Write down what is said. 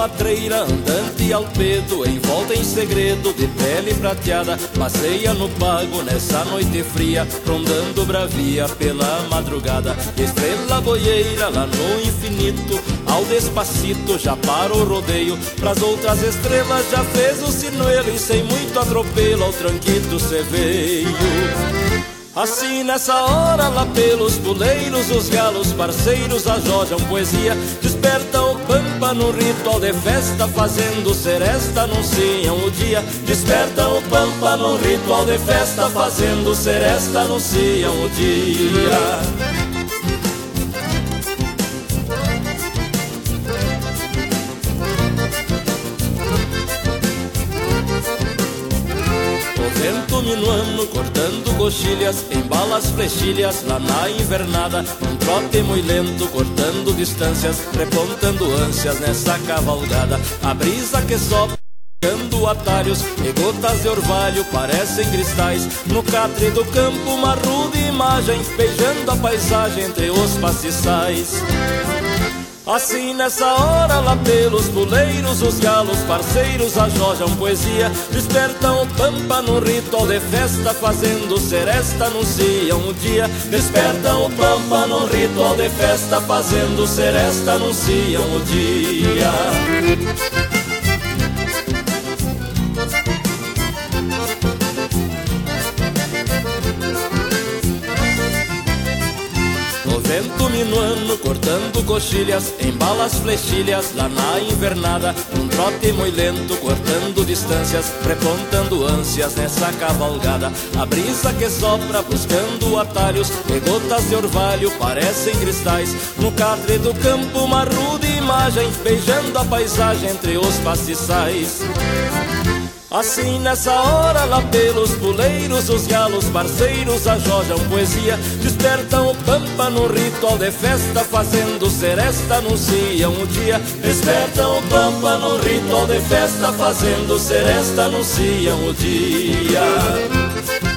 matreira, andante alpedo, envolta em segredo de pele prateada, passeia no pago nessa noite fria, rondando bravia pela madrugada. Estrela boieira lá no infinito, ao despacito já para o rodeio, pras outras estrelas já fez o sinuelo, e sem muito atropelo ao tranquito cê veio. Assim nessa hora lá pelos puleiros, os galos parceiros ajojam poesia, despertam o pampa no ritual de festa, fazendo seresta anunciam o dia. Despertam o pampa no ritual de festa, fazendo seresta anunciam o dia. Vento minuano cortando coxilhas, embala as flechilhas lá na invernada, um trote muito lento cortando distâncias, repontando ânsias nessa cavalgada. A brisa que sopra buscando atalhos e gotas de orvalho parecem cristais, no catre do campo uma rude imagem, beijando a paisagem entre os pastiçais. Assim nessa hora lá pelos puleiros, os galos parceiros ajojam poesia, despertam o pampa no ritual de festa, fazendo seresta anunciam o dia. Despertam o pampa no ritual de festa, fazendo seresta anunciam o dia. Vento minuano cortando coxilhas, embala as flechilhas lá na invernada, um trote muito lento cortando distâncias, repontando ânsias nessa cavalgada. A brisa que sopra buscando atalhos e gotas de orvalho parecem cristais, no catre do campo uma rude imagem, beijando a paisagem entre os pastiçais. Assim nessa hora lá pelos puleiros, os galos parceiros ajojam poesia, despertam o pampa no ritual de festa, fazendo seresta anunciam o dia. Despertam o pampa no ritual de festa, fazendo seresta anunciam o dia.